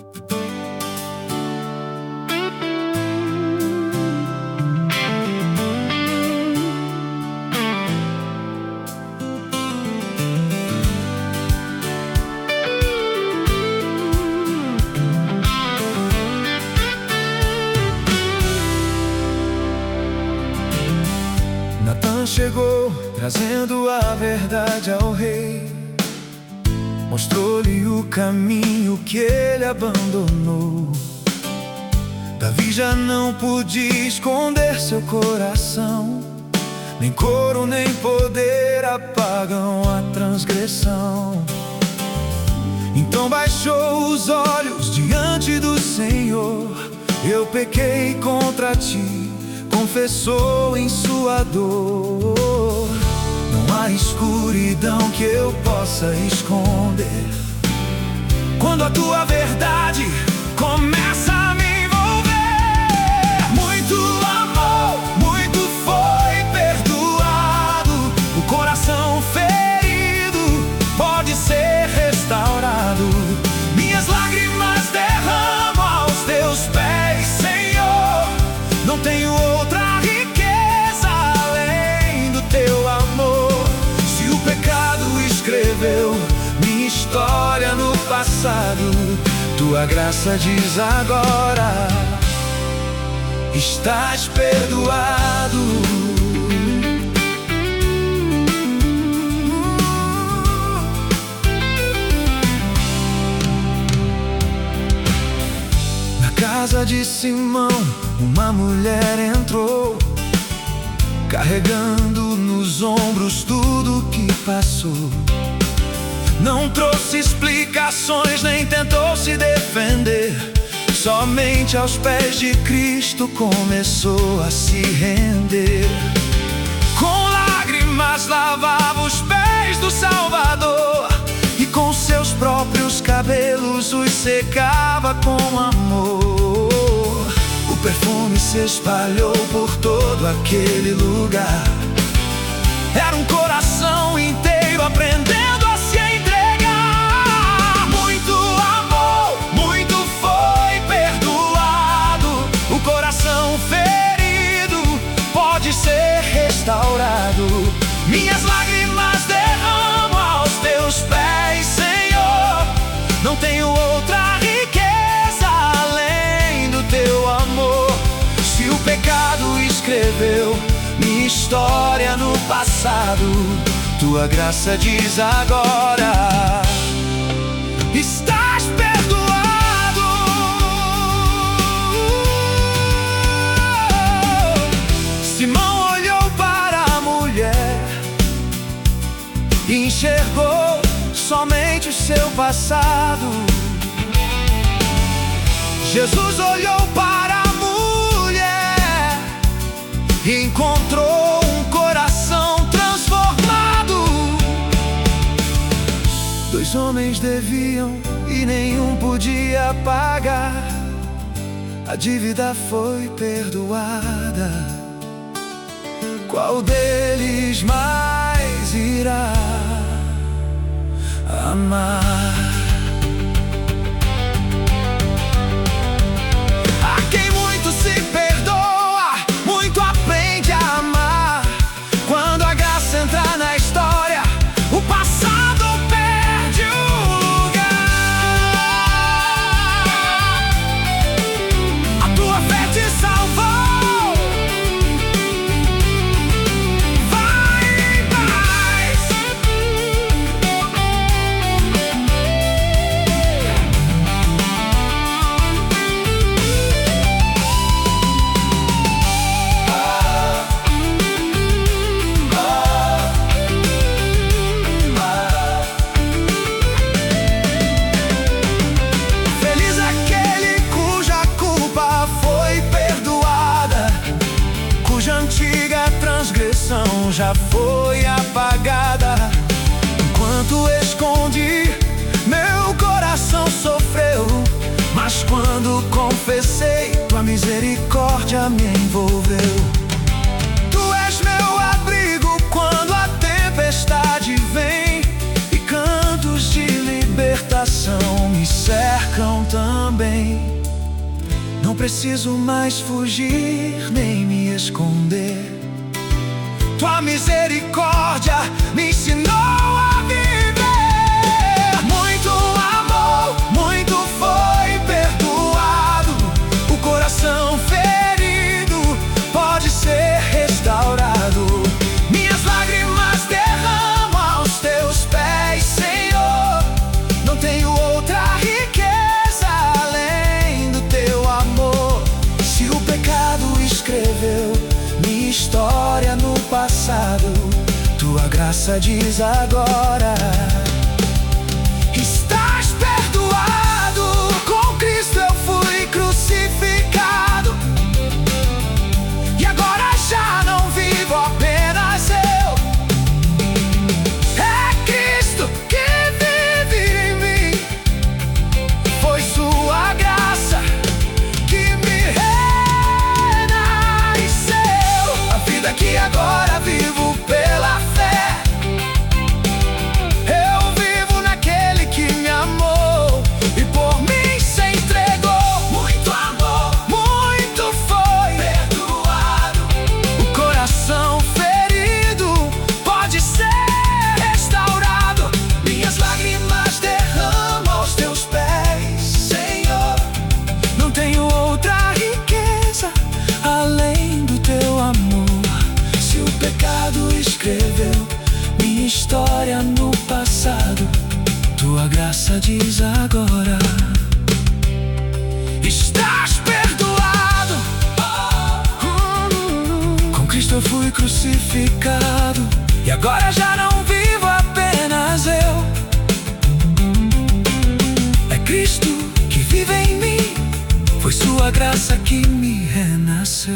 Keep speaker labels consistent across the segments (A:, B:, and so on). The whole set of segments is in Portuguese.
A: Natã chegou, trazendo a verdade ao rei. Mostrou-lhe o caminho que ele abandonou. Davi já não podia esconder seu coração. Nem coro, nem poder apagam a transgressão. Então baixou os olhos diante do Senhor. Eu pequei contra ti, confessou em sua dor. Não há escuridão que eu possa esconder quando a tua verdade começa a me envolver. Muito amor, muito foi perdoado. O coração ferido pode ser restaurado. Minhas lágrimas derramo aos teus pés, Senhor. Não tenho outra riqueza além do teu amor. Se o pecado escreveu minha história no passado, tua graça diz agora: estás perdoado. Na casa de Simão, uma mulher entrou, carregando nos ombros tudo que passou. Não trouxe explicações, nem tentou se defender. Somente aos pés de Cristo começou a se render. Com lágrimas lavava os pés do Salvador, e com seus próprios cabelos os secava com amor. O perfume se espalhou por todo aquele lugar. Era um coração inteiro aprendendo a se entregar. Muito amor, muito foi perdoado. O coração ferido pode ser restaurado. Minhas lágrimas derramo aos teus pés, Senhor. Não tenho outra riqueza além do teu amor. Se o pecado escreveu minha história no passado, tua graça diz agora: estás perdoado. Simão olhou para a mulher e enxergou somente o seu passado. Jesus olhou para a mulher e encontrou um coração transformado. Dois homens deviam e nenhum podia pagar. A dívida foi perdoada. Qual deles mais irá amar? A quem muito se perdoa, muito aprende a amar. Quando a graça entrar na história, o passado perde o lugar. A tua fé te salvou. Vai em paz. Feliz aquele cuja culpa foi perdoada, cuja antiga transgressão já foi apagada. Enquanto escondi, meu coração sofreu, mas quando confessei, tua misericórdia me envolveu. Tu és meu abrigo quando a tempestade vem, e cantos de libertação me cercam também. preciso mais fugir nem me esconder. Tua misericórdia me ensinou a viver. Muito amor, muito foi perdoado. O coração ferido pode ser restaurado. Minhas lágrimas derramo aos teus pés, Senhor. Não tenho outra riqueza além do teu amor. Se o pecado escreveu minha história no passado, tua graça diz agora: estás perdoado. Com Cristo eu fui crucificado, e agora já não vivo apenas eu. É Cristo que vive em mim. Foi sua graça que me renasceu. A vida que agora vivo pela fé, eu vivo naquele que me amou e por mim se entregou. Muito amor, muito foi perdoado. O coração ferido pode ser restaurado. Minhas lágrimas derramo aos teus pés, Senhor. Não tenho outra riqueza além do teu amor. Se o pecado escreveu minha história no passado, tua graça diz agora: estás perdoado. Com Cristo eu fui crucificado, e agora já não vivo apenas eu. É Cristo que vive em mim. Foi sua graça que me renasceu.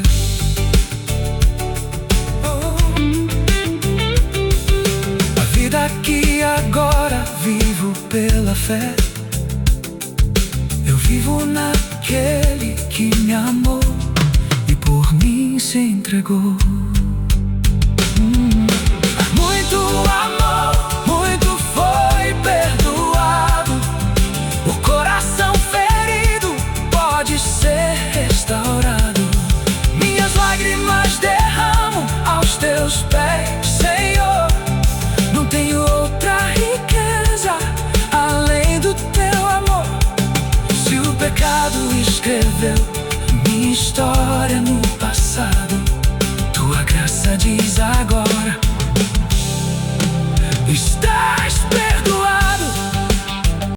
A: Vida que agora vivo pela fé, eu vivo naquele que me amou e por mim se entregou. Muito amor, muito foi perdoado. O coração ferido pode ser restaurado. Minhas lágrimas derramo aos teus pés, Senhor. Não tenho outra riqueza além do teu amor. Se o pecado escreveu minha história no passado, tua graça diz agora: